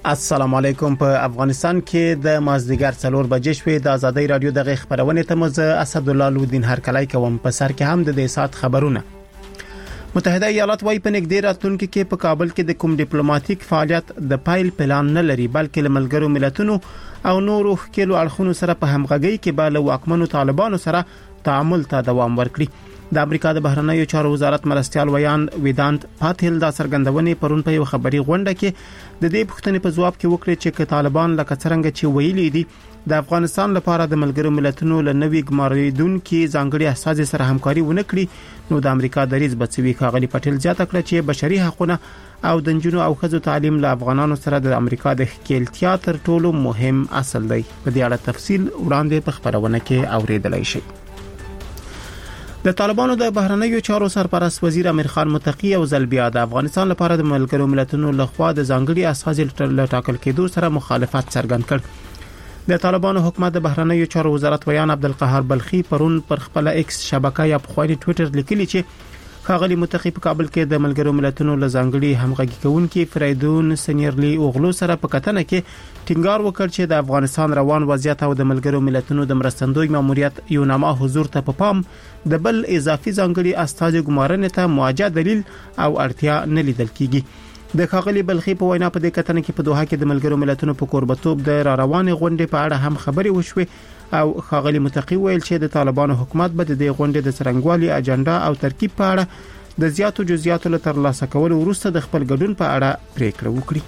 السلام علیکم. په افغانستان کې د مازدیګر 4 بجې شوې د ازادي رادیو د خبرونه ته مزه اسد الله لودین هر کلای کوم په سر کې هم د دې سات خبرونه. متحده ایالات وايي په نګدې راتلونکو کې په کابل کې د کوم ډیپلوماټیک فعالیت د پایل پلان نه لري، بلکې لملګرو ملتونو او نورو خلکو اړخونو سره په همغږي کې بل واکمنو طالبانو سره تعامل ته دوام ورکړي. د امریکا د بهرنیو چارو وزارت مرستيال ویان ویدانت پاتل دا څرګندونې پرون په یو خبري غونډه کې د دې پوښتنې په جواب کې وکړي چې طالبان لکه څنګه چې ویلي دي د افغانستان لپاره د ملګرو ملتونو له نوي ګماریدونکو ځانګړي اساسي سره همکاري ونکړي، نو د امریکا دریځ بچوي. کاغلی پټیل زیاته کړه چې بشري حقوقونه او د جنونو او خزو تعلیم له افغانانو سره د امریکا د خپلتیا تر ټولو مهم اصل دی. په دې اړه تفصیل وړاندې په خبرونه کې اوریدلای شئ. د طالبانو د بهرنیو چارو سرپرست وزیر امیر خان متقی او زلبیا د افغانستان لپاره د ملګرو ملتونو لخوا د ځانګړي اساسي ټاکل کېدو سره مخالفت څرګند کړ. د طالبانو حکومت د بهرنیو چارو وزارت ویان عبدالقهار بلخی پرون پر خپل ایکس شبکه یا په خواني ټوئیټر لیکلی چې خاغلی متقی په کابل کې د ملګرو ملتونو له ځانګړي همغږي کوونکي فریدون سنیرلی اوغلو سره په کتنه کې ټینګار وکړ چې د افغانستان روان وضعیت او د ملګرو ملتونو د مرستندوی ماموریت یو نامه حضور ته په پام د بل اضافي ځانګړي استاد ګمارنې ته موجه دلیل او اړتیا نه لیدل کیږي. د خاغلی بلخی په وینا په دې کتنه کې په دوحه کې د ملګرو ملتونو په کوربتوب د روانې غونډې په اړه هم خبرې وشوې او خاغلی متقی ویل چې د طالبانو حکومت به د غونډې د څرنګوالي اجنډا او ترکیب په اړه د زیاتو جزئیاتو له ترلاسه کولو وروسته د خپل ګډون په اړه پریکړه وکړي.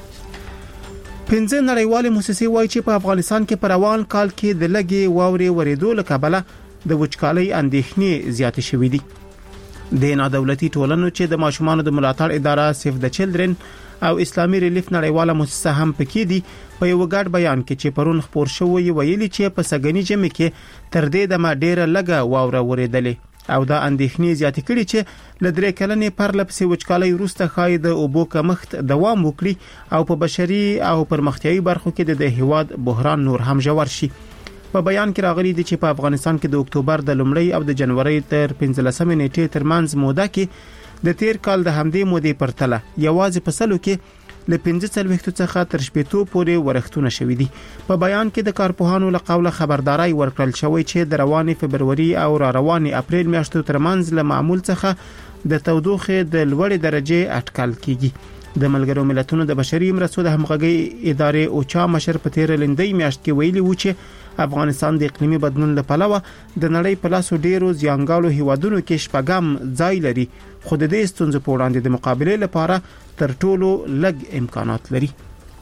15 نړیوالې موسسې وایي چې په افغانستان کې په روان کال کې د لګي واوري ورېدو له کبله د وچکالۍ اندېښنې زیاتې شوې دي. د نادولتي ټولنو چې د ماشومانو د ملاتړ اداره سیف د چلډرن او اسلامي ریلیف نړیواله موسسه هم پکې دي په یو ګډ بیان کې چې پرون خبر شوی ویلي چې په سګنی جمع کې تر دې د ډیره لګه واوره ورېدلې او دا اندېښنې زیاتې کړي چې ل درې کلنې پرلپسې وچکالۍ وروسته خای د اوبو کمښت دوام وکړي او په بشري او پرمختیایي برخو کې د هیواد بحران نور هم ژور شي. په بیان کې راغلي دي چې په افغانستان کې د اکتوبر د لومړۍ او د جنوري تر 15 نیټې ترمنځ موده کې د تیر کال د همدې مودې پرتله یوازې په سلو کې ل 15 څخه تر 80 پورې ورښتونه شوې دي. په بیان کې د کارپوهانو له قوله خبرداري ورکړل شوې چې د روانې فبروري او را روانې اپریل میاشتو ترمنځ له معمول څخه د تودوخه د لوړې درجه اټکل کیږي. د ملګرو ملتونو د بشري مرستو د همغږي ادارې اوچا مشر په تیر لندۍ میاشت کې ویلي و چې افغانستان د اقلیمي بدلون له پلوه د نړۍ په لاسو ډیرو زیانګالو هیوادونو کې شپږم ځای لري، خو د دې ستونزې په وړاندې د مقابلې لپاره تر ټولو لږ امکانات لري.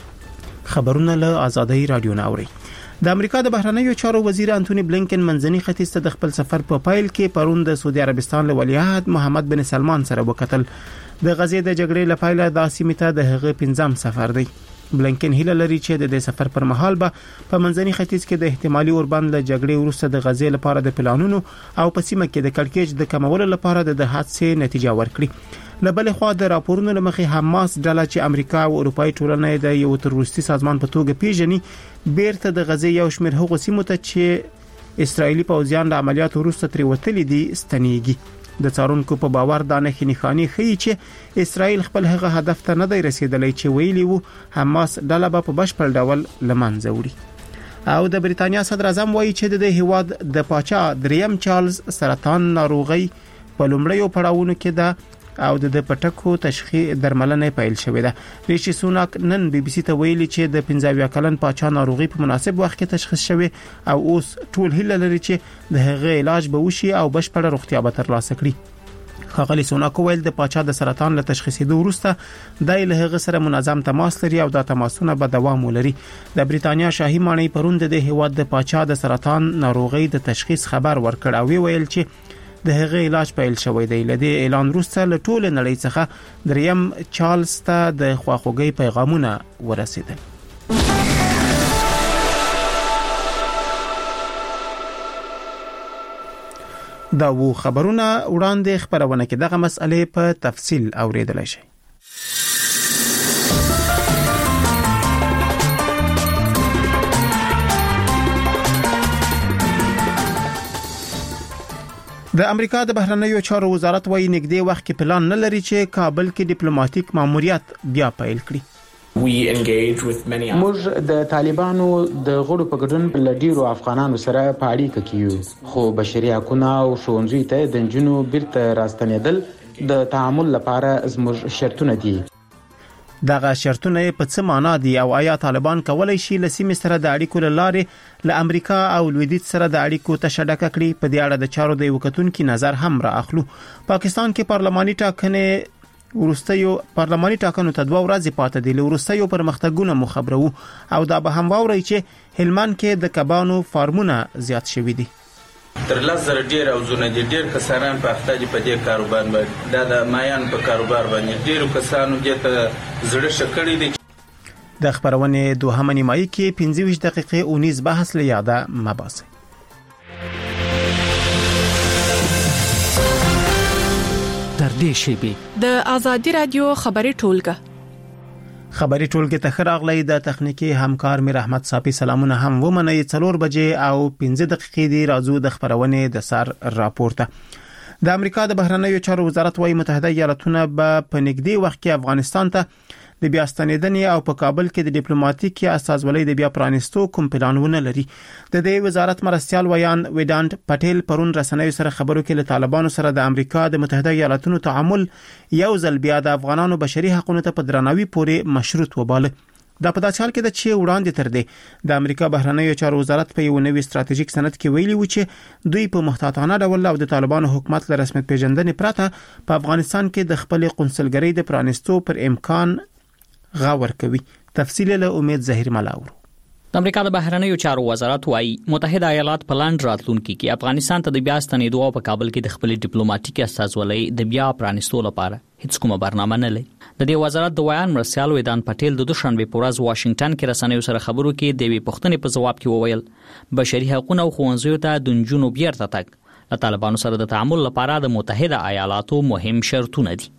خبرونه له ازادي رادیو ناوري. د امریکا د بهرنیو چارو وزیر انټونی بلینکن منځني ختیځ ته د خپل سفر په پایل کې پرون د سعودي عربستان له ولیعهد محمد بن سلمان سره وکتل. د غزې د جګړې لپاره د سیمې ته د هغه 15م سفر دی. بلینکن هیله لري چې د دې سفر پر مهال به په منځني ختیځ کې د احتمالي اوربند له جګړې وروسته د غزې لپاره د پلانونو او په سیمه کې د کړکېچ د کمولو لپاره د حادثې نتیجه ورکړي. له بل خوا د راپورونو لمخې حماس ډله چې امریکا او اروپאי ټولنه د یو تروریستي سازمان په توګه پیژني بیرته د غزې یو شمېر هغو سیمو ته چې اسرایلی پوځیان د عملیاتو وروسته تر وتلي دي ستنېږي. د څارونکو په باور دا نښانې ښيي چې اسرائیل خپل هغه هدف ته نه دی رسیدلی چې ویلي وو حماس ډله به په بشپړ ډول لمنځه وړي. او د بریتانیا صدر اعظم وایي چې د هیواد د پاچا دریم چارلز سرطان ناروغي په لومړیو پړاوونو کې ده او د پټکو تشخیص درملنه پیل شوې ده. ریشي سوناک نن بي بي سي ته ویلي چې د 15 کلن پاچا ناروغي په مناسب وخت کې تشخیص شوې او اوس ټول هیله لري چې د هغه علاج به وشي او بشپړه روغتیا به ترلاسه کړي. خاغلی سوناک ویل د پاچا د سرطان له تشخیصېدو وروسته د له سره منظم تماس لري او دا تماسونه به دوام ولري. د بریتانیا شاهي ماڼۍ پرون د هیواد د پاچا د سرطان ناروغي د تشخیص خبر ورکړ او ویل چې د هغه علاج پیل شوی دی. لدې اعلان وروسته له ټول نړۍ څخه دریم چارلز ته د خواخوږي پیغامونه ورسېدل. دا وو خبرونه وړاندې خبرونه کې دغه مسئله په تفصیل اوریدل شي. د امریکا د بهرنیو چارو وزارت وايي نږدې وخت کې پلان نه لري چې کابل کې ډیپلوماټیک ماموریت بیا پیل کړي. موږ د طالبانو د غړو په ګډون له ډیرو افغانانو سره په اړیکه کې یو، خو بشري حقوقو او ښوونځي ته د نجونو بیرته راستنېدل د تعامل لپاره زموږ شرطونه دي. دغه شرطونه په څه معنا دي او آیا طالبان کولای شي له سیمې سره د اړیکو لارې له امریکا او لویدیځ سره د اړیکو تشدد کړي؟ په دې اړه د چارو د وکتونکو نظر هم را اخلو. پاکستان کې پارلماني ټاکنو ته 2 ورځې پاتې دي. له وروستیو پرمختګونو مخبرو او دا به هم واوري چې هلمند کې د کبانو فارمونه زیات شوي دي. تر 10,000 ډیر او زونه دي، ډیر کسانان په اخته دي په دې کاروبار باندې، دا د مایان په کاروبار باندې ډیرو کسانو دې زړه شکړې دي. د خبرونې دوهمه نیمایي کې 25 دقیقې اونیز بحث له یاده مباسي. تر دې شی د آزادی رادیو خبري ټولګه ته خراغلی د تخنیکی همکار میر احمد صافی سلامونه هم ومنئ. 4 بجې او 15 دقیقې دی راځو د خبرونې د سر راپورته. د امریکا د بهرنیو چارو وزارت وايي متحده ایالاتونه به په نږدې وخت کې افغانستان ته د بیا ستنېدنې او په کابل کې د ډیپلوماټیک استازولۍ د بیا پرانستو کوم پلانونه لري. د دې وزارت مرستيال ویان ویدانت پټیل پرون رسنیو سره خبرو کې له طالبانو سره د امریکا د متحده ایالاتونو تعامل یو ځل بیا د افغانانو بشري حقوقو ته په درناوي پورې مشروط وباله. دا په داسې حال کې د چې وړاندې تر دې د امریکا بهرنیو چارو وزارت په یو نوي ستراتیژیک سند کې ویلي و چې دوی په محتاطانه ډول او د طالبانو حکومت له رسمیت پیژندنې پرته په افغانستان کې د خپل قونسلګرۍ د پرانستو پر امکان غور کوي. تفصیل له امید ظاهر ملاور. د امریکا د بهرنیو چارو وزارت وايي متحده ایالات په لاندې راتلونکي کې افغانستان ته د بیا ستنېدو او په کابل کې د خپل ډیپلوماټیک استازولۍ د بیا پرانستو لپاره هیڅ کومه برنامه نه لري. د دې وزارت د ویان مرستيال ویدان پټیل د دوشنبه په ورځ واشنگټن کې رسنیو سره خبرو کې د وی پښتنې په جواب کې وویل بشري حقوقو او ښوونځیو ته د نجونو بیرته تګ له طالبانو سره د تعامل لپاره د متحده ایالاتو مهم شرطونه دي.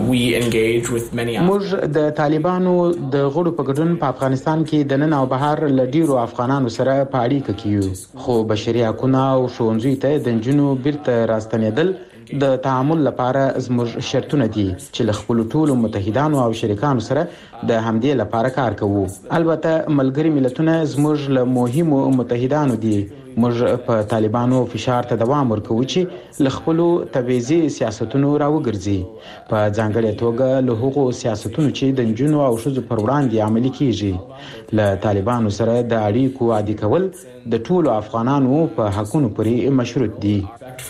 موږ د طالبانو د غړو په ګډون په افغانستان کې د نن او بهر له ډیرو افغانانو سره په اړیکه کې یو، خو بشري حقوقو او ښوونځي ته د نجونو بیرته راستنېدل د تعامل لپاره زموږ شرطونه دي چې له خپل ټولو متحدانو او شریکانو سره د همدې لپاره کار کوو. البته ملګری ملتونه زموږ له مهمو متحدانو دي. موږ په طالبانو فشار ته دوام ورکوو چې له خپل تبعیضي سیاستونو راوګرځي، په ځانګړې توګه له هغو سیاستونو چې د نجونو او ښځو پر وړاندې عملي کیږي. له طالبانو سره د اړیکو عادي کول د ټولو افغانانو په حقوقو پورې مشروط دي.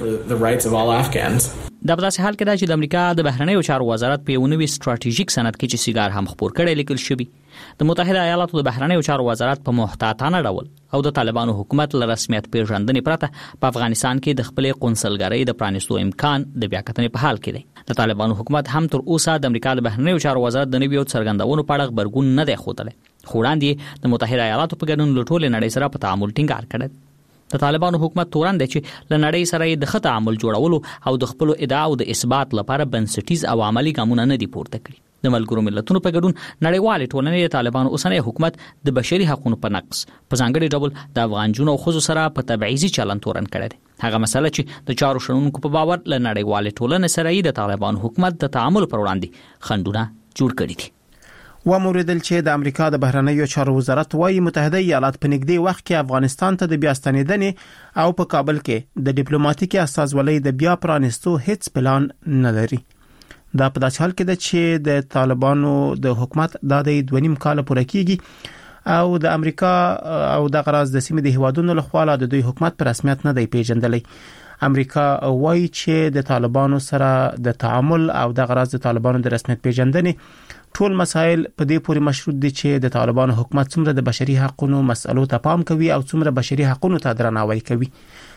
دا په داسې حال کې ده چې د امریکا د بهرنیو چارو وزارت په یو نوي ستراتیژیک سند کې چې سیګار هم خبر کړی لیکل شوی د متحده ایالاتو د بهرنیو چارو وزارت په محتاطانه ډول او د طالبانو حکومت له رسمیت پیژندنې پرته په افغانستان کې د خپل قونسلګرۍ د پرانستو امکان د بیا کتنې په حال کې دی. د طالبانو حکومت هم تر اوسه د امریکا د بهرنیو چارو وزارت د نویو څرګندونو په اړه خبرګون نه دی ښودلی، خو وړاندې د متحده ایالاتو په ګډون له ټولې نړۍ سره په تعامل ټینګار کړی. د طالبانو حکومت تورن دی چې له نړۍ سره د ښه تعامل جوړولو او د خپل ادعاو د اثبات لپاره بنسټیز او عملی ګامونه نه دي پورته کړي. د ملګرو ملتونو په ګډون نړیوال ټولنې د طالبانو اوسنی حکومت د بشري حقوقو په نقض په ځانګړي ډول د افغان جنو او ښځو سره په تبعیضي چلند تورن کړی دی. هغه مسله چې د چارو شنونکو په باور له نړیوال ټولنې سره د طالبانو حکومت د تعامل پر وړاندې خنډونه جوړ کړي دي. وموردل چې د امریکا د بهرنیو چارو وزارت وايي متحده ایالات په نږدې وخت کې افغانستان ته د بیا ستنېدنې او په کابل کې د ډیپلوماټیک استازولۍ د بیا پرانستو هیڅ پلان نه لري. دا په داسې حال کې ده چې د طالبانو د حکومت د 2.5 کال پوره کیږي او د امریکا او د غراز د سیمې د هیوادونو لخوا د دوی حکومت پر رسمیت نه دی پیژندلی. امریکا وايي چې د طالبانو سره د تعامل او د غراز د طالبانو د رسمیت پیژندنې ټول مسایل په دې پورې مشروط دي چې د طالبانو حکومت څومره د بشري حقوقو مسئلو ته پام کوي او څومره بشري حقوقو ته درناوی کوي.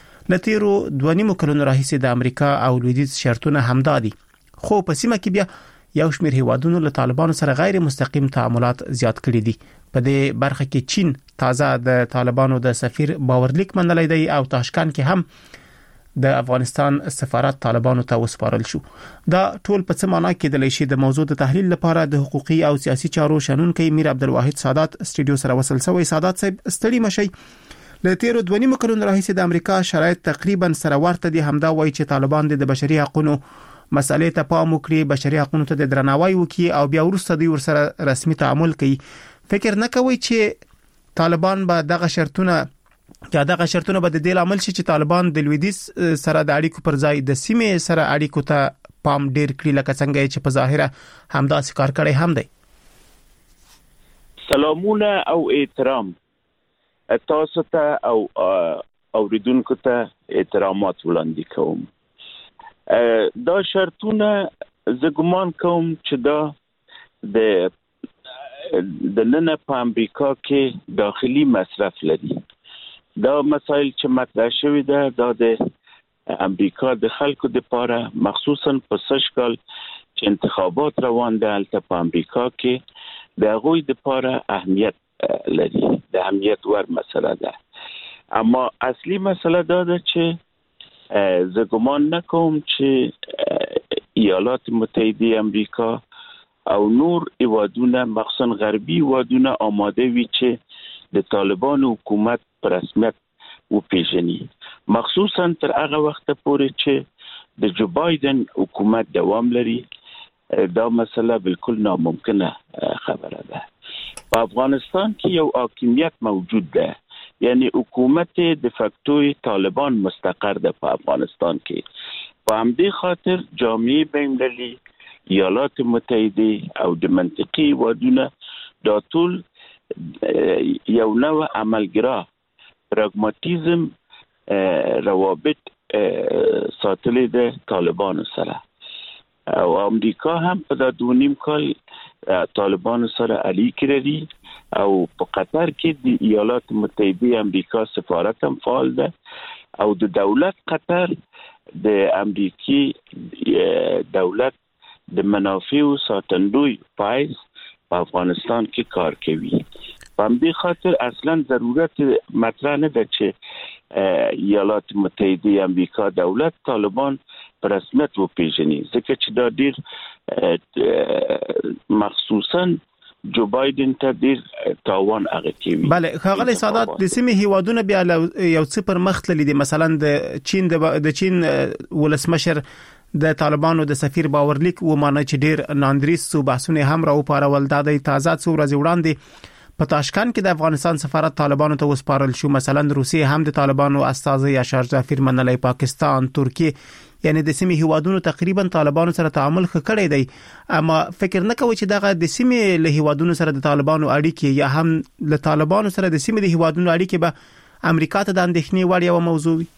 لتیرو 2.5 کلونو راهیسې د امریکا او لویدیځ شرطونه همدادي، خو په سیمه کې بیا یو شمېر هیوادونو له طالبانو سره غیر مستقیم تعاملات زیات کړي دي. په دې برخه کې چین تازه د طالبانو د سفیر باورلیک منلای دی او تاشکند کې هم د افغانستان سفارت طالبانو ته وسپارل شو. دا ټول په څه معنا کې د لشي د موضوع د تحلیل لپاره د حقوقي او سیاسي چارو شنونکي میر عبدالواحد سادات سټډیو سره وصل شوی. سادات صاحب ستړي مشي. له تیرو 2.5 کلونو راهیسې د امریکا شرایط تقریبا سره ورته دي. همدا وایي چې طالبان د بشري حقوقو مسالې ته پام وکړي، بشري حقوقو ته د درناوي وکړي او بیا وروسته دوی ورسره رسمي تعامل کوي. فکر نه کوي چې طالبان به دغه شرطونه به د دې عمل شي چې طالبان د لویدیځ سره د اړیکو پر ځای د سیمې سره اړیکو ته پام ډیر کړی، لکه څنګه چې په ظاهره همداسې کار کړی هم دی. سلامونه او احترام تاسو ته او اوریدونکو ته احترامات وړاندې کوم. دا شرطونه زه ګمان کوم چې دا د نن په امریکا کې داخلي مصرف لري. دا مسائل چې مطرح شوی ده دا د امریکا د خلکو لپاره مخصوصا په سشکال چې انتخابات روان دي البته په امریکا کې د هغوی لپاره اهمیت لري، د اهمیت ور مسله ده. اما اصلي مسله دا ده چې زه ګمان نکوم چې ایالات متحده امریکا او نور ایوادونه مخصوصا غربي ایوادونه آماده وي چې د طالبان حکومت پر رسمیت وپیژني، مخصوصا تر هغه وخت پورې چې د جو بایدن حکومت دوام لري. دا مسله بالکل ناممکنه خبره ده. په افغانستان کې یو حاکمیت موجود ده، یعنی حکومت د فاکتوری طالبان مستقر ده په افغانستان کې. په همدې خاطر جامعه بین‌المللي، ایالات متحده او د منطقي وادونه دا ټول یو نوع عملګرا پراګماتیزم روابط ساتلې ده طالبان سره، او امریکا هم په دا 2.5 کال طالبان سره اړیکې لري او په قطر کې د ایالات متحده امریکا سفارت هم فعال ده او د دولت قطر د امریکای دولت د منافع ساتندوی پایز په افغانستان کې کار کوي. په همدې خاطر اصلا ضرورت مطرح نه ده چې ایالات متحده امریکا دولت طالبان په رسمیت وپیژني، ځکه چې دا ډیر مخصوصا جو بایدن ته ډیر تاوان هغه کوي. بله ښاغلی سادات، د سیمې هیوادونه بیا یو څه پر مخ تللي دي، مثلا د چین ولسمشر د طالبانو د سفیر باورلیک ومانه چې ډیر ناندریس بحثونه هم راوپارول. دا د تازه څو ورځې وړاندې په تاشکند کې د افغانستان سفارت طالبانو ته وسپارل شو. مثلا روسیې هم د طالبانو استازي اشار ظفیر منلای، پاکستان، ترکیه، یعنی د سیمې هیوادونو تقریبا طالبانو سره تعامل کړی دی. اما فکر نه کوي چې دغه د سیمې له هیوادونو سره د طالبانو اړیکې یا هم له طالبانو سره د سیمې د هیوادونو اړیکې به امریکا ته د اندېښنې وړ یو موضوع وي؟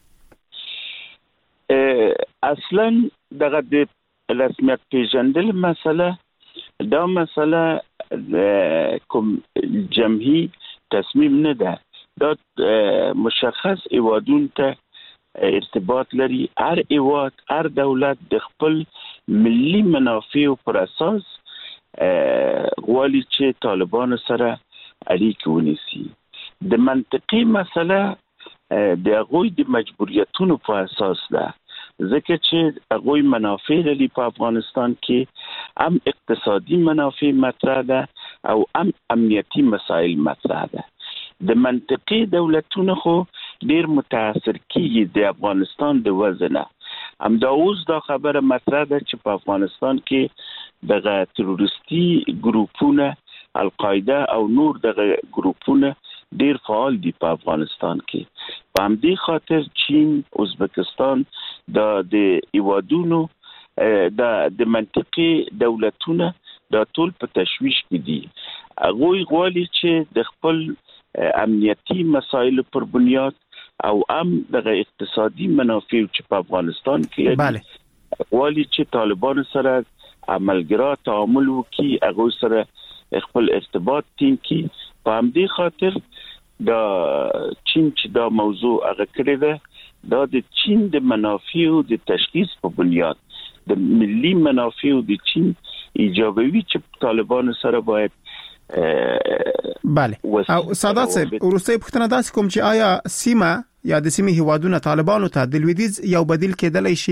اصلا دغه د رسمیت پیژندل مسله دا مسله کوم جمعي تصمیم نه ده، دا مشخص ایوادون ته ارتباط لري. هر ایواد، هر دولت د خپل ملي منافع پر اساس غواړي چې طالبان سره اړیکې ونیسي. د منطقي مسله د هغوی د مجبوریتونو په اساس ده، ځکه چې هغوی منافع لري په افغانستان کې، هم اقتصادي منافع مطرح ده او هم امنیتي مسائل مطرح ده. د منطقي دولتونو خو ډیر متاثر کیږي د افغانستان د وزنه. همدا اوس دا خبره مطرح ده چې په افغانستان کې دغه تروریستي ګروپونه، القاعده او نور دغه ګروپونه ډیر فعال دي په افغانستان کې. په همدې خاطر چین، ازبکستان د ایوادونو د منطقي دولتونه دا ټول په تشویش کې دي. هغوی غواړي چې د خپل امنیتي مسایل پر بنیاد او هم دغه اقتصادي منافع چې په افغانستان کې غواړي چې طالبان سره عملګرا تعامل وکړي، هغوی سره خپل ارتباط ټینګ کړي. په همدې خاطر دا چین چې دا موضوع هغه کړی ده، دا د چین د منافعو د تشخیص په بنیاد د ملي منافعو د چین ایجابوي چې طالبان سره باید بله. او سادات صاحب، وروستۍ پوښتنه داسې کوم چې آیا سیمه یا د سیمې هیوادونه طالبانو ته د لویدیځ یو بدیل کېدلی شي؟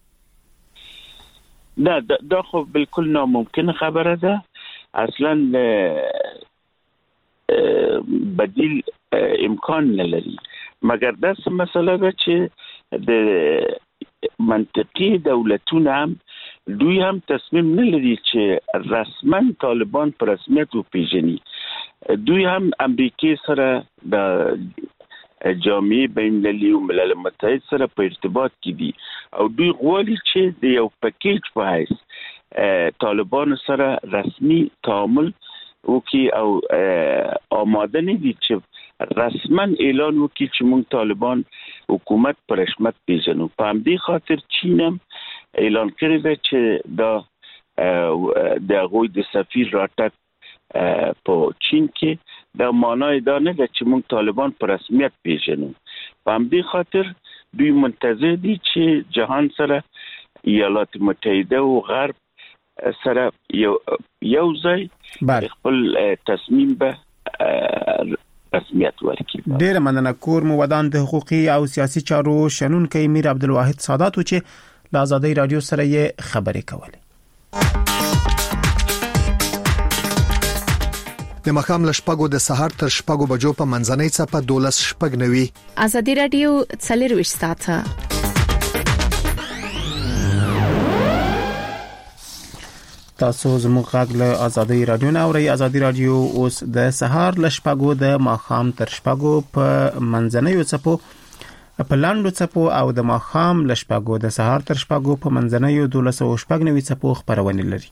نه، دا خو بالکل ناممکن خبره ده. اصلا بدیل امکان نه لري، مګر داسې مسله ده چې د منطقي دولتونه هم دوی هم تصمیم نه لري چې رسما طالبان په رسمیت وپیژني. دوی هم امریکای سره د جامعه بین‌المللي او ملل متحد سره په ارتباط کې دي او دوی غواړي چې د یو پکیج په حیث طالبان سره رسمي تعامل وکړي او آماده نه دي چې رسما اعلان وکړي چې موږ طالبان حکومت پر رسمیت پیژنو. په همدې خاطر چین هم اعلان کړی دی چې د هغوی د سفیر راتګ په چین کې د معنی دا نه ده چې موږ طالبان پر رسمیت پیژنو. په همدې خاطر دوی منتظر دي چې جهان سره ایالات متحده او غرب سره یو ځای خپل تصمیم به رسمیت ورکړي. ډېر مننه. کور مو ودان د حقوقي او سیاسي چارو شنونکي میر عبدالواحد سادات چې له آزادۍ رادیو سره یې خبرې کولې. د مخام لشپګو د سحر تر شپګو بجو په منځنۍ چپه 12:90 آزادۍ رادیو 24 ساعته. تاسو زموږ غږ له آزادۍ رادیو نه اورئ. آزادۍ رادیو اوس د سحر لشپګو د ماخام تر شپګو په منځنۍ چپو په لاندو چپو او د ماخام لشپګو د سحر تر شپګو په منځنۍ 12:90 چپو خبرونه لري.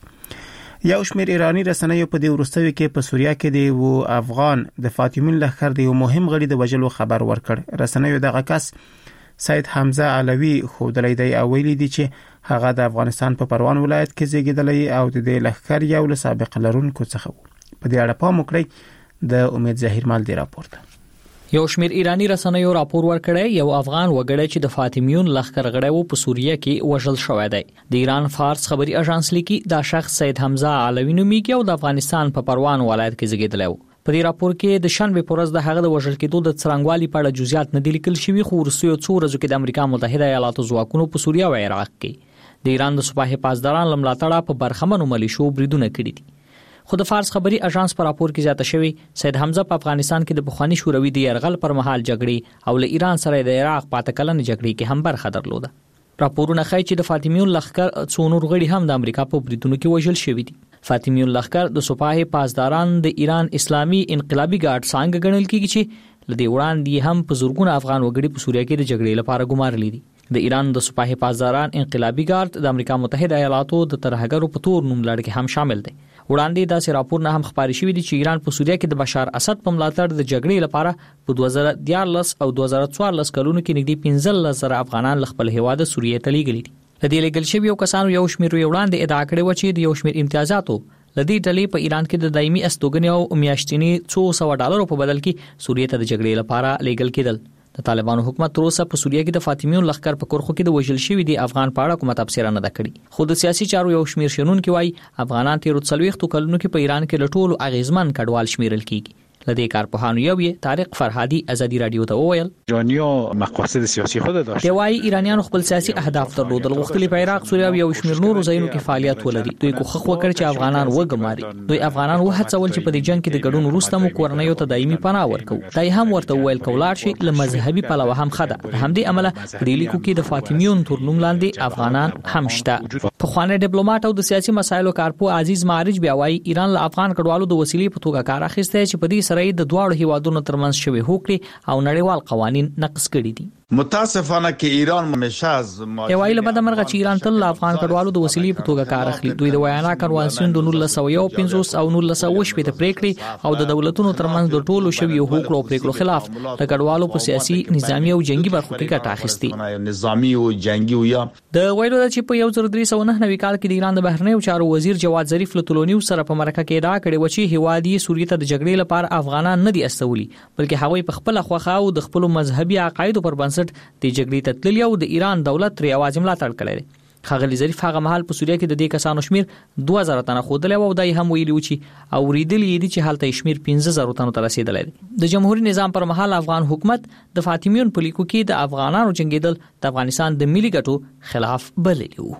یو شمېر ایرانی رسنیو په دې وروستیو کې په سوریه کې د افغان د فاطمین لخر د یو مهم غړي د وژلو خبر ورکړ. رسنیو دغه کس سید حمزه علوی خودلې دی او ویلي دي چې هغه د افغانستان په پروان ولایت کې زیږیدلی او د لخر یو له سابق لرونکو څخه و. په دې اړه پام وکړئ. د امید ظاهر مال دی راپورته. یو شمېر ایرانی رسنیو راپور ورکړی یو افغان وګړی چې د فاطمیون لخر غړی و په سوریه کې وژل شوی دی. د ایران فارس خبري اژانس لیکي دا شخص سید حمزه علوی نومیږي او د افغانستان په پروان ولایت کې زیږیدلی و. په دې راپور کې د شنبه پر ورځ د هغه د وژل کېدو د څرنګوالي په اړه جزئیات نه دي لیکل شوي، خو وروستیو څو ورځو کې د امریکا متحده ایالاتو ځواکونو په سوریه او عراق کې د ایران د سپاه پاسداران لملاتړه په برخمنو ملیشو بریدونه کړي دي. خو د فارس خبري اژانس پر راپور کې زیاته شوی سید حمزه په افغانستان کې د بخوانی شوروي د يرغل پر مهال جګړې او له ایران سره د عراق پاتې کلن جګړې کې هم برخه درلوده. راپورونه ښیي چې د فاطمیون لخر څو نور غړي هم د امریکا په بریدونو کې وژل شوي دي. فاطمیون لخر د سپاه پاسداران د ایران اسلامي انقلابي ګارد څنګه ګڼل کیږي چې لدی وړاندې هم په زورګونه افغان وګړي په سوریه کې د جګړې لپاره ګمارلي دي. د ایران د سپاه پاسداران انقلابي ګارد د امریکا متحده ایالاتو د ترهګرو په تور نوم لړ کې هم شامل دي. وړاندې داسې راپور نه هم خبري شوې دي چې ایران په سوریه کې د بشار اسد په ملاتړ د جګړې لپاره په 2014 او 2014 کلونو کې نږدې 15,000 افغانان خپل هیواد سوریه ته لیږلي دي. لدی لګل شوی یو کسانو یو شمیر وړاندې ادعا کړې و چې د یو شمیر امتیازاتو لدی ډلې په ایران کې د دایمي استوګنې او میاشتنی $200 په بدل کې سوریه ته د جګړې لپاره لیږل کېدل. د طالبانو حکومت تر اوسه په سوریه کې د فاطمیون لخر په کورخو کې د وژل شوی دی افغان په اړه کومه تفسیر نه ده کړې. خو د سیاسي چارو یو شمیر شنونکي وایي افغانان تیر 40 کلونو کې په ایران کې لټول اغیزمن کډوال شمیرل کیږي. لدی کارپوهانو یو طارق فرهادي آزادی رادیو ته وویل ایرانیا مقاصد سیاسي خود داشت. دی وايي ایرانیان خپل سیاسي اهداف درلودل، غوښتل په عراق، سوریه او یو شمیر نورو ځایونو کې فعالیت ولري. دوی کوښښ وکړ چې افغانان وګماري. دوی افغانان وهڅول چې په دې جنگ کې د ګډون وروسته مو کورنیو ته دایمي پناه ورکو. دای هم ورته ویل کولاړ شي له مذهبي پلوه هم خده. همدې عمله په دې لیکو کې د فاطمیون تر نوم لاندې افغانان هم شته. په خوانه ډیپلوماټ او د سیاسي مسایلو کارپو عزیز معرج بیا وايي ایران له افغان کډوالو د وسیلې په توګه کار اخیسته چې په دې سره د دواړو هیوادونو ترمنځ شوی هوکړي او نړیوال قوانین نقض کړي دي. متاسفانه کې ایران همیشه از یوایل بد مرغه چې ایران تل افغان کډوالو د وسیلې په توګه کار اخلي. دوی د ویانا کنوانسیون د 1915 او 1920 په پریکړې او د دولتونو ترمنځ د ټولو شوی هوکړو او پریکړو خلاف د کډوالو په سیاسي نظامی او جنگي برخو کې ګټه اخیستي. نظامی او جنگي یا د ویلو چې په 1309 کال کې د ایران د بهرنیو چارو وزیر جواد ظریف له طولونیو سره په مرکه کې ادعا کړې و چې هوادي سوریه ته د جګړې لپاره افغانان نه دي استولي، بلکې هغوی په خپل خوخه او د خپل مذهبي عقایدو پر بنسټ د جګړې تتللی او د ایران دولت تر یوازې ملاتړ کړی. خغلی ظریف هغه مهال په سوریه کې د دې کسانو شمیر 2000 تنه خودل او دای هم ویلي و چې اوریدلی دي چې حالت شمیر 15000 تنه ته رسیدلی. د جمهوریت نظام پر مهال افغان حکومت د فاطمیون په لیکو کې د افغانانو جنگیدل د افغانستان د ملي ګټو خلاف بللی وو.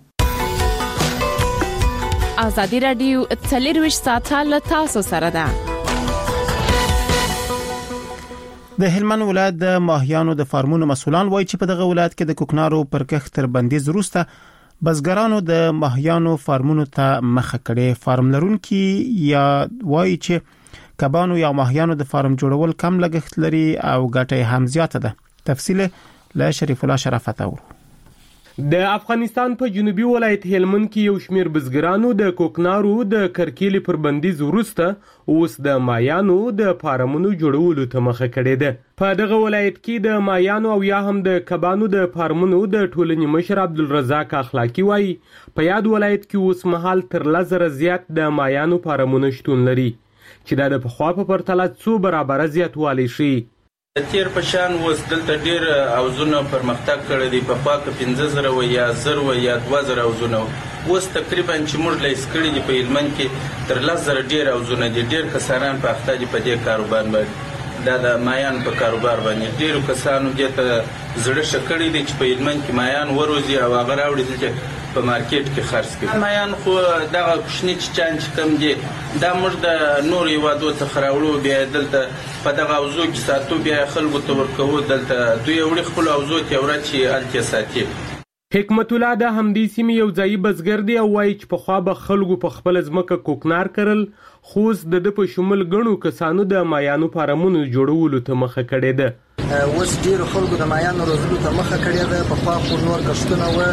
آزادی رادیو 24 ساعته له تاسو سره ده. د هلمند ولایت د ماهیانو د فارمونو مسولان وایي چې په دغه ولایت کې د کوکنارو پر کښت تر بندیز وروسته بزګرانو د ماهیانو فارمونو ته مخه کړې. فارم لرونکي یا وایي چې کبانو یا ماهیانو د فارم جوړول کم لګښت لري او ګټه هم زیاته ده. تفصیل له شریف الله شرافت اورو. د افغانستان په جنوبي ولایت هلمند کې یو شمیر بزګرانو د کوکنارو د کرکیلې پر بندیز وروسته اوس د ماهیانو د فارمونو جوړولو ته مخه کړې ده. په دغه ولایت کې د ماهیانو او یا هم د کبانو د فارمونو د ټولنې مشر عبدالرزاق اخلاقی وایي په یاد ولایت کې اوس مهال تر 10,000 زیات د ماهیانو فارمونو شتون لري چې دا د پخوا په پرتله څو برابره زیاتوالی شي. تیر پشان اوس دلته ډیر اوزونه پرمختګ کړی دی. په خوا کې 15,000 و یا 1000 یا 2000 اوزونه اوس تقریبا چې موږ لیس کړی دی په هلمند کې تر 10,000 ډیر اوزونه دي. ډیر کسانان په اخته دي په دې کاروبار باندې، دا د مایان په کاروبار باندې ډیرو کسانو دې ته زړه شکړی دي چې په هلمند کې مایان وروزي او هغه راوړي چې په مارکیټ کې خرڅ کړي. مایان خو دغه کوچني چان چې کم دي دا موږ د نور هیوادو څخه راوړو، بیا دلته په دغه اوزو کې ساتو، بیا خلکو ته ورکوو. دلته دوی وړي خپل اوزو ته ورچې الته ساتي. حکمت الله د همدې سیمې یو ځای بزګر دی او وایي چې په خوا به خلکو په خپل ځمکه کوکنار کرل، خو د په شمول غنو کسانو د مایانو فارمونو جوړولو ته مخه کړې ده. اوس ډیر خلکو د مایانو روزلو ته مخه کړې ده. په خوا خو نور کښتونه و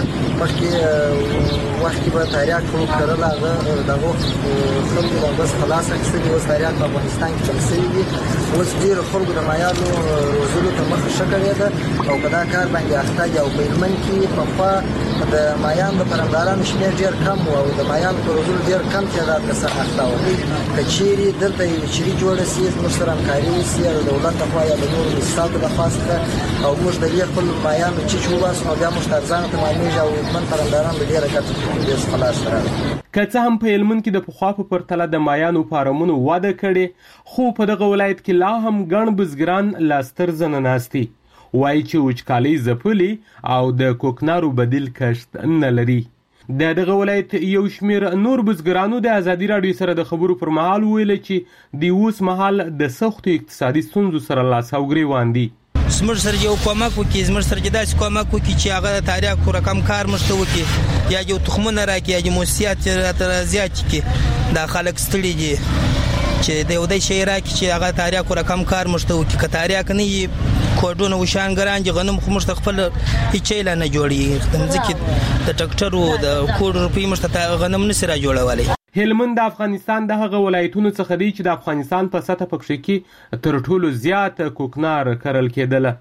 مخکې وخت به تاریخ خلک کرل، هغه دغه خلکو د بس خلاص اکثر اوس تاریخ په افغانستان کې چل شوی دي. اوس ډیر خلکو د مایانو روزلو ته مخه شکړې ده او په دا کار باندې اخته دي. او په هلمند کې په خوا د مایانو د پرمدارانو شمېر ډیر کم او د مایانو په روزلو ډیر کم تعداد کسان اخته وي. کچيري دلته چيري جوړه سي موږ سره همکاري وسي د دولت لخوا یا د نورو استادو لخوا او موږ د یو خپل مایانو چې واسو نو بیا موږ ترځانه ته معنی او من پرنداران ډیر کټ دې خلاص سره. که څه هم په هلمند کې د پخوا په پرتله د مایانو فارمونو واده کړي، خو په دغه ولایت کې لا هم ګڼ بزګران لاستر زنه ناستي وایي چې وچکالي ځپلي او د کوکنارو بدیل کښت نه لري. دغه ولایت یو شمیر نور بزګرانو د ازادي رادیو سره د خبرو پر مهال ویل چې د اوس مهال د سختو اقتصادي ستونزو سره لاس او ګریوان دي. زموږ سره یو کومک وکړي، زموږ سره داسې کومک وکړي چې هغه د تاریخ کو رقم کار مشته وکړي، یا یو تخمونه راکړي یا موسسات را زیات کړي. دا خلک ستړي دي چې د یو د شی راکړي چې هغه تاریخ کو رقم کار مشته وکړي. که تاریخ نه وي کوډونه وشان ګران دي، غنم خو مشته خپل هیڅ لا نه جوړي. ځکه د ټکټرو د کوډ روپی مشته غنم نه سره جوړولای. هلمند د افغانستان د هغه ولایتونو څخه دی چې د افغانستان په سطح پکښې کې تر ټولو زیات کوکنار کرل کېدله.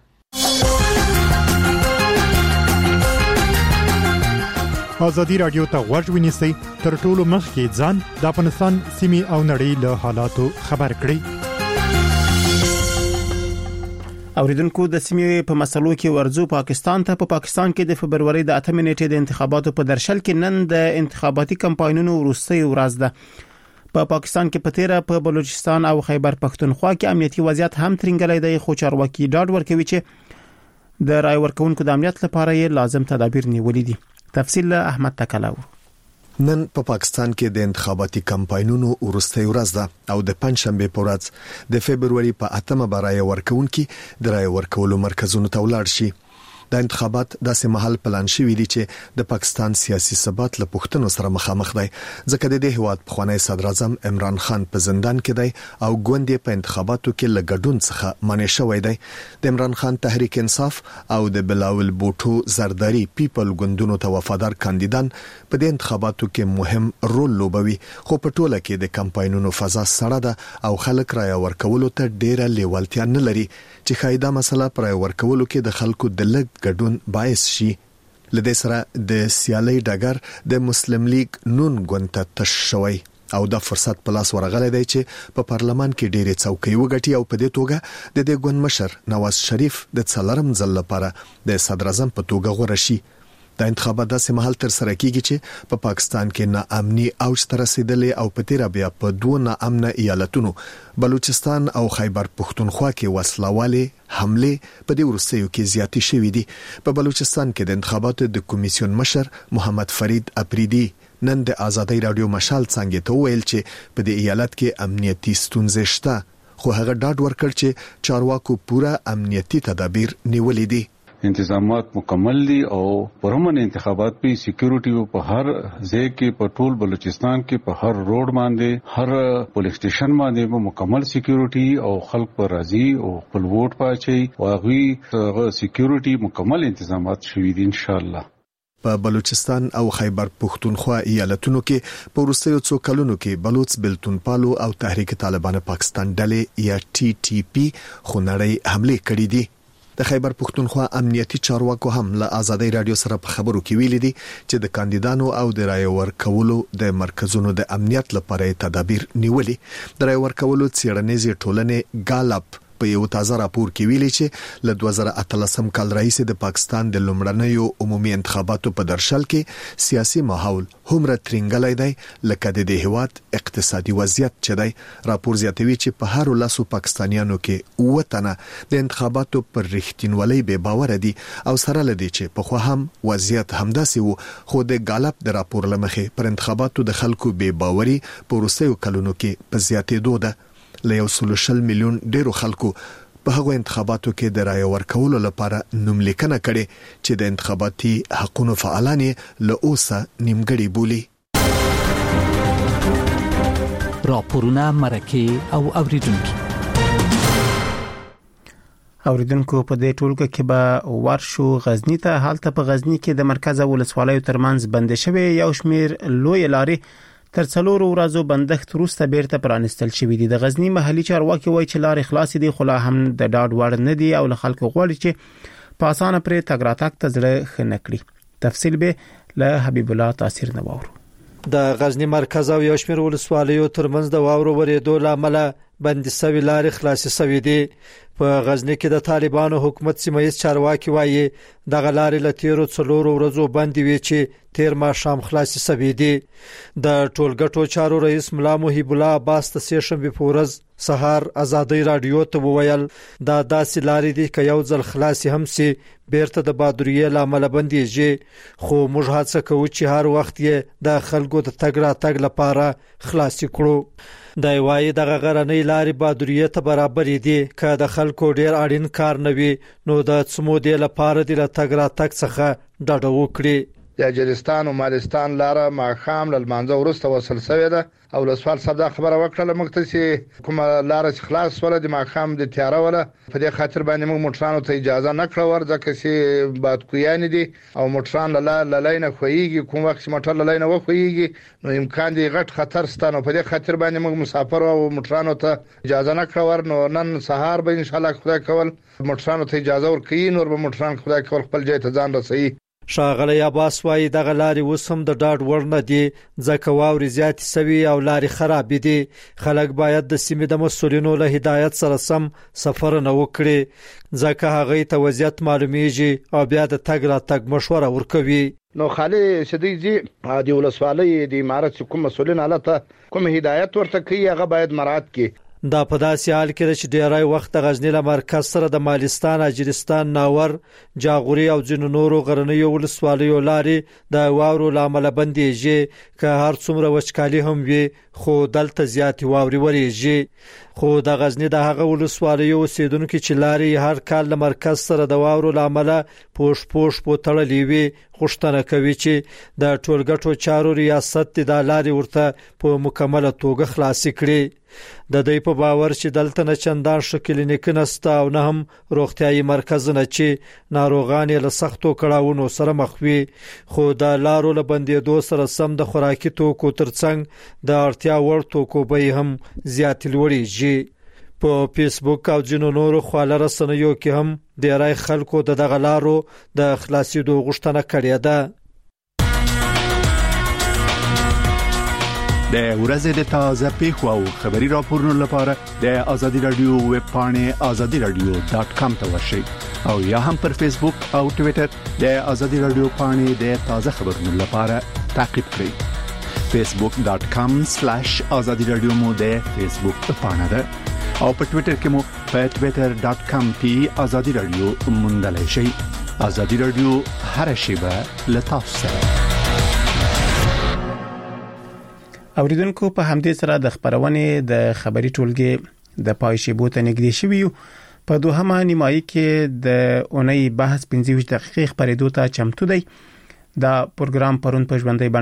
ازادي رادیو ته غوږ ونیسئ، تر ټولو مخکې ځان د افغانستان سیمې او نړۍ له حالاتو خبر کړئ. اوریدونکو د سیمې په مسلو کې ورزو پاکستان ته. په پاکستان کې د فبرवरी د 8 نیټې د انتخاباتو په درشل کې نن د انتخاباتي کمپاینونو وروستۍ ورځ ده. په پاکستان کې په تیره په بلوچستان او خیبر پښتونخوا کې امنیتي وضعیت هم ترنګلې دی، خو چارواکي ډاډ ورکوي چې د رای ورکونکو د امنیت لپاره یې لازم تدابیر نیولې دي. تفصیل احمد تکلاو. نن په پاکستان کې د انتخاباتي کمپاینونو وروستۍ ورځ ده او د پنځشنبه په ورځ د فبرवरी په 8مه برای ورکونکو د رای ورکولو مرکزونو ته ولاړ شي. د انتخابات داسې محل پلان شوی دی چې د پاکستان سیاسي ثبات له پښتنو سره مخامخ دی، ځکه د دې هیواد پخوانی صدر اعظم عمران خان په زندان کې دی او ګوندې په انتخاباتو کې له ګډون څخه منع شوی دی. د عمران خان تحریک انصاف او د بلاول بوټو زرداری پیپل ګوندونو ته وفادار کاندیدان په دې انتخاباتو کې مهم رول لوبوي، خو په ټوله کې د کمپاینونو فضا سړه ده او خلک رای ورکولو ته ډیره لیوالتیا نه لري چې خایده مسله پر ورکولو کې د خلکو د لګ ګډون باعث شي. لدې سره د سیالي ډګر د مسلم لیگ نون ګوند ته تش شوی او د فرصت په لاس ورغلی دی چې په پارلمان کې ډېرې څوکۍ وګټي او په دې توګه د دې ګوند مشر نواز شریف د څلورم ځل لپاره د صدر اعظم په توګه غوړه شي. د انتخابات داسې محل تر سره کیږي چې په پاکستان کې ناامني اوج ته رسیدلې او په تیر بیا په دوه ناامنه ایالتونو بلوچستان او خیبر پښتونخوا کې وسلواله حمله په دې ورسېو کې زیاتی شوې دي. په بلوچستان کې د انتخاباتو د کمیسیون مشر محمد فرید اپریدي نن د آزادۍ رادیو مشال څنګه ته ویل چې په دې ایالت کې امنیتي ستونزې شته، خو هغه ډاډ ورکړ چې چارواکو پوره امنیتي تدابیر نیولې دي. انتظامات مکمل دي او پرمن انتخابات په سکیورټي په هر ځای کې په ټول بلوچستان کې په هر روډ باندې هر پولیس سټیشن باندې مکمل سکیورټي او خلک پر راضي او خپل ووټ پاچي او هغه سکیورټي مکمل انتظامات شوي دي ان شاء الله. په بلوچستان او خیبر پختونخوا ایالتونو کې په وروستیو څو کلونو کې بلوچ بلتونپالو او تحریک طالبان پاکستان ډلې یا TTP خونړی حمله کړې دي. د خیبر پختونخوا امنیتي چارواکو هم له آزادۍ رادیو سره په خبرو کې ویلي دي چې د کاندیدانو او د رای ورکولو د مرکزونو د امنیت لپاره تدابیر نیولي. د رای ورکولو څېړنیزې ټولنې ګالپ په یو تازه راپور کې ویلي چې له 2013 کال راهیسې د پاکستان د لومړنیو عمومي انتخاباتو په درشل کې سیاسي ماحول همره ترنګلای دی لکه د هیواد اقتصادي وضعیت چې دی. راپور زیاتوي چې په هر لاسو پاکستانیانو کې وطنه د انتخاباتو پر رښتینولۍ بې باور دي او سره لدی چې په خو هم وضعیت همداسې وو خو د ګالپ د راپور لمخې پر انتخاباتو د خلکو بې باوري په وروستیو کلونو کې په زیاتېدو ده. له 1.6 میلیون ډیرو خلکو په هغو انتخاباتو کې د رای ورکولو لپاره نوملیکنه کړي چې د انتخاباتي حقونو فعالان له اوسه نیمګړي بولي. راپورونه مرکه او اوریدونکو په دې ټولګه کې به ورشو غزنی ته. حالت په غزنی کې د مرکز ولسوالۍ ترمنځ بند شوی یو شمیر لوی لارې تر څلورو ورځو بندښت وروسته بیرته پرانستل شوې دي. د غزنی محلي چارواکي وایي چې لارې خلاصې دي خو لا هم د ډاډ وړ نه دي او له خلکو غواړي چې په اسانه پرې تګ راتګ ته زړه ښه نه کړي. تفصیل به له حبیب الله تاثیر نه واورو. د غزنی مرکز او یو شمیر ولسوالیو ترمنځ د واورو ورېدو لامل بندي سوي لارې خلاصې سوي دي. په غزنی کې د طالبانو حکومت سیمایي چارواکي وایي د غلارې لتیرو څلورو ورځو باندې وی چې تیر ما شام خلاصې سوي دي. د ټولګټو چارو رئیس ملا محب الله عباس ته سیشنبه پورز سهار آزادۍ رادیو ته وویل دا داسې لارې دي چې یو ځل خلاصې هم سي بیرته د بادوریه لامل بنديږي خو موږ هڅه کوو چې هر وخت یې د خلکو د تګ راتګ لپاره خلاصې کړو. د وایي دغه غرنۍ لارې بادوریه ته برابر دي که د خلکو ډیر اړین کار نه وي نو د څمو دی لپاره د تګ راتګ څخه ډډه وکړي. د اجرستان او مالستان لاره ماخام لمانځه ورسته وصل شوې ده او لسوال صاحب دا خبره وکړه مکتسي کومه لاره خلاص ولا د ماخام د تیاره ولا په دې خاطر باندې موږ موټرانو ته اجازه نکړه ورځکه چې باد کویان دي او موټران لاله خوېږي کوم وخت موټر لاله وخوېږي نو امکان دی غټ خطر ستانو په دې خاطر باندې موږ مسافر او موټرانو ته اجازه نکړه ور نو نن سهار به ان شاء الله خدای کول موټرانو ته اجازه ورکړي نور به موټران خدای کول خپل ځای ته ځان رسوي. شاغله عباس وایي دغه لارې وسم د ډاډ وړ نه دي ځکه واوري زیات سوي او لارې خراب دي. خلک باید د سیمې د مسولینو له هدایت سره سم سفر نه وکړي ځکه هغه ته وضعیت معلومیږي او بیا د تګ راتګ مشوره ورکوي. نو خالي شديدي د ولسوالۍ د امارت کوم مسولین حالت کوم هدایت ورته کوي هغه باید مراعات کړي. دا په داسې حال کې چې ډیری وخت د غزنی له مرکز سره د مالستان، اجرستان، ناور، جاغوري او ځینو نورو غرنیو ولسوالیو لارې د واورو لامل بنديږي که هر څومره وچکالي هم وي خو دلته زیات واوري وريږي. خو د غزنی د هغه ولسوالیو اوسیدونکو چې لارې هر کال له مرکز سره د واورو لامل پوش په تړلې وي غوښتنه کوي چې د ټولګټو چارو ریاست د لارې ورته په مکمله توګه خلاص کړي. د دې په باور چې دلته نه چندان شکل نکنسته او نه هم روغتيایي مرکزونه چې ناروغان له سختو کړهونو سره مخ وي خو د لارو له بندیدو سره سم د خوراکي توکو ترڅنګ د اړتیا وړ توکو به هم زیات لوړیږي. په فیسبوک او جنو نورو خواله رسنیو کې هم ډیری خلکو دغه لارو د خلاصېدو غوښتنه کړې ده. د ورځې د تازه پیښو او خبري راپورونو لپاره د آزادي رادیو ویب پاڼه azadiradio.com ته ورشئ او یا هم پر فیسبوک او ټوئیټر د آزادي رادیو پاڼه د تازه خبرونو لپاره تعقیب کړئ. facebook.com/azadiradio مو د فیسبوک پاڼه ده او په ټوئیټر کې مو په twitter.com/azadiradio موندلای شئ. آزادي رادیو هر شیبه له تاسو سره. اوریدونکو په همدې سره د خبرونې د خبري ټولګي د پای شیبو ته نږدې شوی په دوهمه نیمایي کې د اونۍ بحث 25 دقیقې خبرېدو ته چمتو دی دا پروګرام پرون په ژوندۍ